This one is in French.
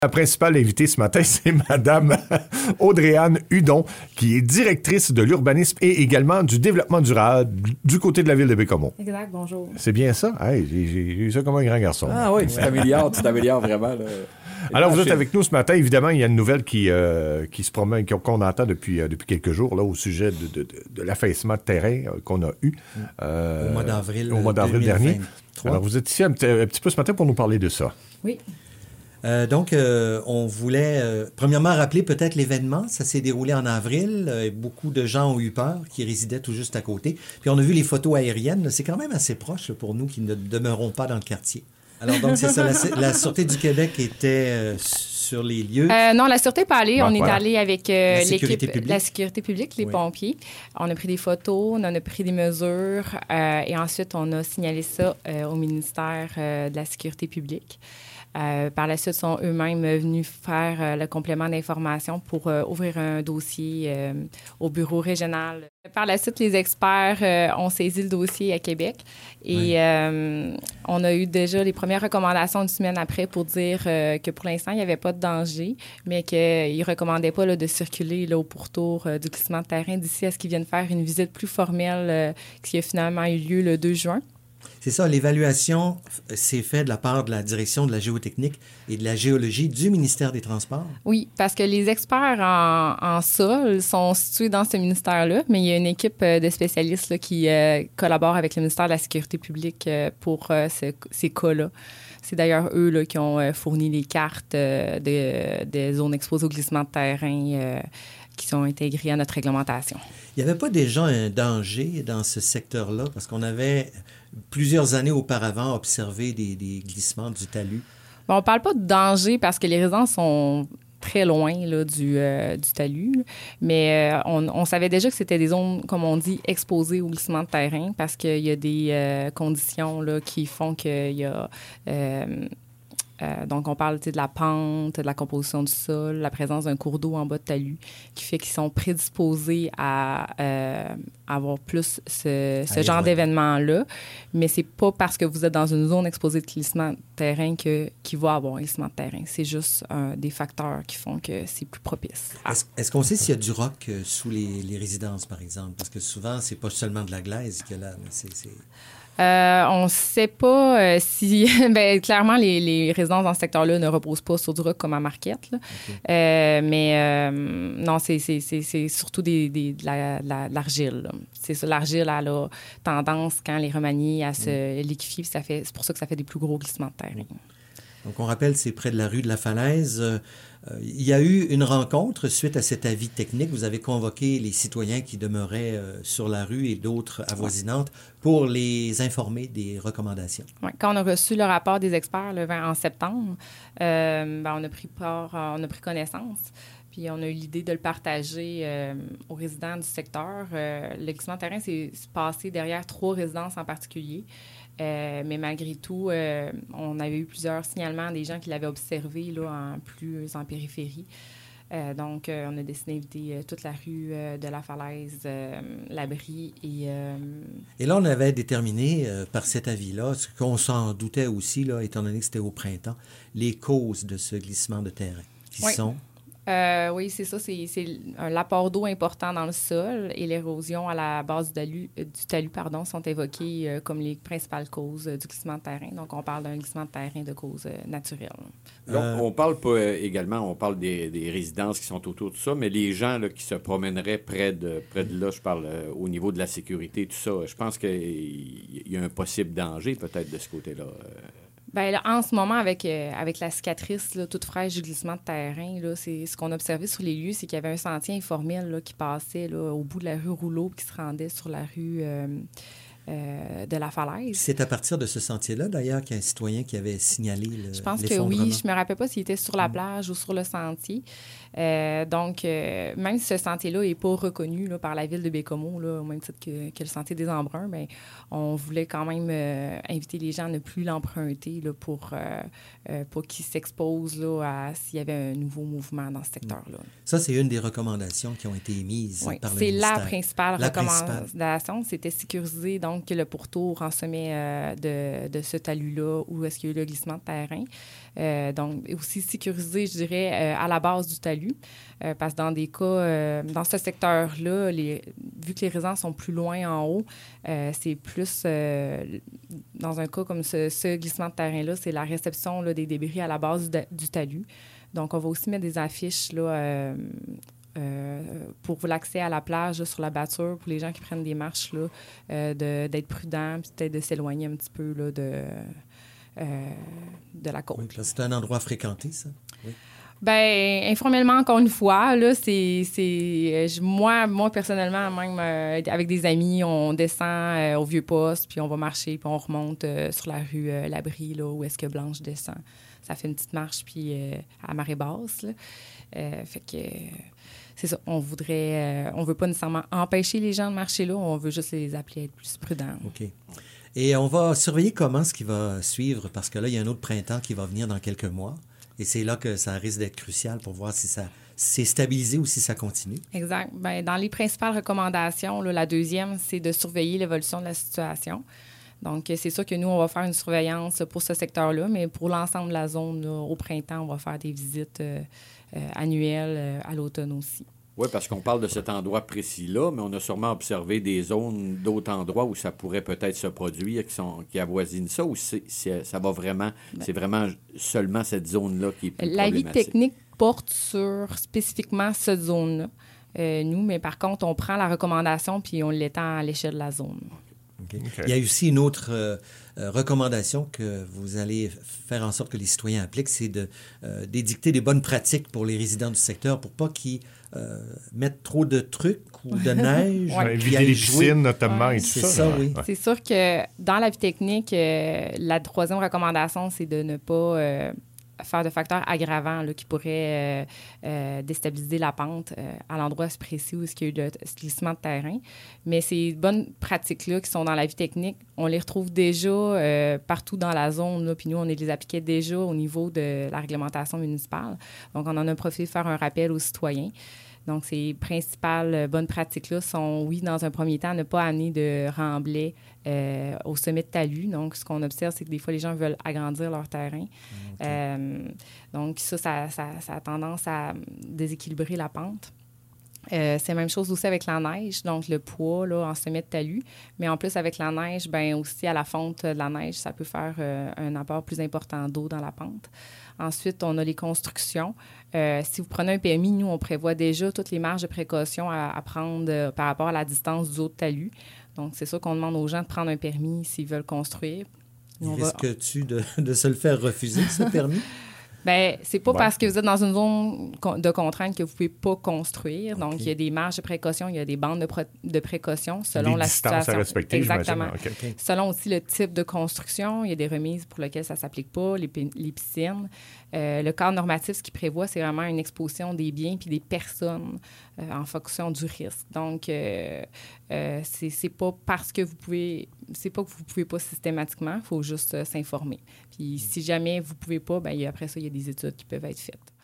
La principale invitée ce matin, c'est Madame Audrey-Anne Hudon, qui est directrice de l'urbanisme et également du développement durable du côté de la ville de Baie-Comeau. Exact, bonjour. C'est bien ça? Hey, j'ai eu ça comme un grand garçon. Ah oui, tu t'améliores vraiment. Là. Alors, vous êtes avec nous ce matin. Évidemment, il y a une nouvelle qui se promène, qu'on entend depuis quelques jours là, au sujet de l'affaissement de terrain qu'on a eu au mois d'avril. Au mois d'avril dernier. Alors, vous êtes ici un petit peu ce matin pour nous parler de ça. Oui. Donc, on voulait, premièrement, rappeler peut-être l'événement. Ça s'est déroulé en avril. Beaucoup de gens ont eu peur, qui résidaient tout juste à côté. Puis, on a vu les photos aériennes. C'est quand même assez proche là, pour nous qui ne demeurons pas dans le quartier. Alors, donc, c'est ça. La Sûreté du Québec était sur les lieux. Non, la Sûreté n'est pas allée. Bon, on est allé avec l'équipe la sécurité publique, les pompiers. On a pris des photos, on a pris des mesures et ensuite, on a signalé ça au ministère de la Sécurité publique. Par la suite, sont eux-mêmes venus faire le complément d'information pour ouvrir un dossier au bureau régional. Par la suite, les experts ont saisi le dossier à Québec et on a eu déjà les premières recommandations une semaine après pour dire que pour l'instant, il n'y avait pas de danger, mais qu'ils ne recommandaient pas là, de circuler là, au pourtour du glissement de terrain d'ici à ce qu'ils viennent faire une visite plus formelle qui a finalement eu lieu le 2 juin. C'est ça, l'évaluation s'est faite de la part de la direction de la géotechnique et de la géologie du ministère des Transports. Oui, parce que les experts en sol sont situés dans ce ministère-là, mais il y a une équipe de spécialistes là, qui collabore avec le ministère de la Sécurité publique pour ces cas-là. C'est d'ailleurs eux là, qui ont fourni les cartes des zones exposées au glissement de terrain qui sont intégrées à notre réglementation. Il n'y avait pas déjà un danger dans ce secteur-là, parce qu'on avait plusieurs années auparavant observé des glissements du talus. Bon, on ne parle pas de danger parce que les résidences sont très loin là, du talus, mais on savait déjà que c'était des zones, comme on dit, exposées au glissement de terrain parce qu'il y a des conditions là, qui font qu'il y a... donc, on parle de la pente, de la composition du sol, la présence d'un cours d'eau en bas de talus, qui fait qu'ils sont prédisposés à avoir plus ce genre d'événement-là. Mais c'est pas parce que vous êtes dans une zone exposée de glissement de terrain qu'il va avoir un glissement de terrain. C'est juste des facteurs qui font que c'est plus propice. Est-ce qu'on sait s'il y a du roc sous les résidences, par exemple? Parce que souvent, c'est pas seulement de la glaise qu'il y a là. On ne sait pas si... Bien, clairement, les résidences dans ce secteur-là ne reposent pas sur du roc comme à Marquette. Là. Okay. Mais non, c'est surtout de l'argile. Là. C'est ça, l'argile a la tendance, quand elle est remaniée, à se liquéfier. C'est pour ça que ça fait des plus gros glissements de terrain. Donc, on rappelle, c'est près de la rue de la Falaise. Il y a eu une rencontre suite à cet avis technique. Vous avez convoqué les citoyens qui demeuraient sur la rue et d'autres avoisinantes pour les informer des recommandations. Ouais, quand on a reçu le rapport des experts le 20 en septembre, on a pris connaissance. Puis on a eu l'idée de le partager aux résidents du secteur. Le glissement de terrain s'est passé derrière 3 résidences en particulier. Mais malgré tout, on avait eu plusieurs signalements des gens qui l'avaient observé là, plus en périphérie. Donc, on a décidé d'inviter toute la rue de la Falaise, l'Abri Et là, on avait déterminé par cet avis-là, ce qu'on s'en doutait aussi, là, étant donné que c'était au printemps, les causes de ce glissement de terrain qui sont... oui, c'est ça. C'est l'apport d'eau important dans le sol et l'érosion à la base du talus sont évoquées comme les principales causes du glissement de terrain. Donc, on parle d'un glissement de terrain de cause naturelle. Donc, on parle pas également, on parle des résidences qui sont autour de ça, mais les gens là, qui se promèneraient près de là, je parle au niveau de la sécurité, tout ça, je pense qu'il y a un possible danger peut-être de ce côté-là. Bien, là, en ce moment, avec la cicatrice là, toute fraîche du glissement de terrain, là, c'est ce qu'on a observé sur les lieux, c'est qu'il y avait un sentier informel là, qui passait là, au bout de la rue Rouleau qui se rendait sur la rue de la Falaise. C'est à partir de ce sentier-là, d'ailleurs, qu'il y a un citoyen qui avait signalé l'effondrement. Je pense que oui. Je me rappelle pas s'il était sur la plage ou sur le sentier. Donc, même si ce sentier-là n'est pas reconnu là, par la ville de Baie-Comeau, là, au même titre que le sentier des Embruns, bien, on voulait quand même inviter les gens à ne plus l'emprunter là, pour qu'ils s'exposent là, à s'il y avait un nouveau mouvement dans ce secteur-là. Ça, c'est une des recommandations qui ont été émises par le ministère. C'est la principale recommandation. C'était sécuriser donc donc le pourtour en sommet de ce talus-là où est-ce qu'il y a eu le glissement de terrain. Donc, aussi sécurisé, je dirais, à la base du talus, parce que dans des cas, dans ce secteur-là, vu que les résidents sont plus loin en haut, c'est plus, dans un cas comme ce glissement de terrain-là, c'est la réception là, des débris à la base du talus. Donc, on va aussi mettre des affiches là, pour l'accès à la plage là, sur la bâture, pour les gens qui prennent des marches, là, d'être prudents, puis peut-être de s'éloigner un petit peu là, de la côte. Oui, là, c'est un endroit fréquenté, ça? Oui. Bien, informellement, encore une fois, là, moi, personnellement, même avec des amis, on descend au Vieux-Poste, puis on va marcher, puis on remonte sur la rue Labrie, là, où est-ce que Blanche descend. Ça fait une petite marche, puis à marée basse, là. Fait que c'est ça. On veut pas nécessairement empêcher les gens de marcher là, on veut juste les appeler à être plus prudents. OK. Et on va surveiller comment ce qui va suivre, parce que là, il y a un autre printemps qui va venir dans quelques mois. Et c'est là que ça risque d'être crucial pour voir si ça s'est stabilisé ou si ça continue. Exact. Bien, dans les principales recommandations, là, la deuxième, c'est de surveiller l'évolution de la situation. Donc, c'est sûr que nous, on va faire une surveillance pour ce secteur-là, mais pour l'ensemble de la zone, là, au printemps, on va faire des visites annuelles à l'automne aussi. Oui, parce qu'on parle de cet endroit précis-là, mais on a sûrement observé des zones, d'autres endroits où ça pourrait peut-être se produire, qui avoisinent ça, ou ça va vraiment, c'est vraiment seulement cette zone-là qui est plus problématique? L'avis technique porte sur spécifiquement cette zone-là, nous, mais par contre, on prend la recommandation puis on l'étend à l'échelle de la zone. Okay. Okay. Il y a aussi une autre recommandation que vous allez faire en sorte que les citoyens appliquent, c'est d'édicter des bonnes pratiques pour les résidents du secteur pour pas qu'ils mettre trop de trucs ou de neige. Ouais, éviter les piscines, notamment, et tout ça. C'est ça, oui. Ouais. C'est sûr que dans la vie technique, la troisième recommandation, c'est de ne pas faire de facteurs aggravants là, qui pourraient déstabiliser la pente à l'endroit précis où il y a eu le glissement de terrain. Mais ces bonnes pratiques-là qui sont dans la vie technique, on les retrouve déjà partout dans la zone. Là, puis nous, on les appliquait déjà au niveau de la réglementation municipale. Donc, on en a profité de faire un rappel aux citoyens. Donc, ces principales bonnes pratiques-là sont, oui, dans un premier temps, ne pas amener de remblai au sommet de talus. Donc, ce qu'on observe, c'est que des fois, les gens veulent agrandir leur terrain. Okay. Donc, ça a tendance à déséquilibrer la pente. C'est la même chose aussi avec la neige, donc le poids là, en sommet de talus. Mais en plus, avec la neige, bien aussi à la fonte de la neige, ça peut faire un apport plus important d'eau dans la pente. Ensuite, on a les constructions. Si vous prenez un permis, nous, on prévoit déjà toutes les marges de précaution à prendre par rapport à la distance du haut de talus. Donc, c'est sûr qu'on demande aux gens de prendre un permis s'ils veulent construire. Risques-tu de se le faire refuser, ce permis? Bien, c'est pas parce que vous êtes dans une zone de contrainte que vous pouvez pas construire. Donc, il y a des marges de précaution, il y a des bandes de précaution selon la situation. À respecter, exactement. Okay. Selon aussi le type de construction, il y a des remises pour lesquelles ça s'applique pas, les piscines. Le cadre normatif, ce qui prévoit, c'est vraiment une exposition des biens puis des personnes en fonction du risque. Donc, c'est pas parce que vous pouvez... C'est pas que vous pouvez pas systématiquement, il faut juste s'informer. Puis si jamais vous pouvez pas, bien, après ça, il y a des études qui peuvent être faites.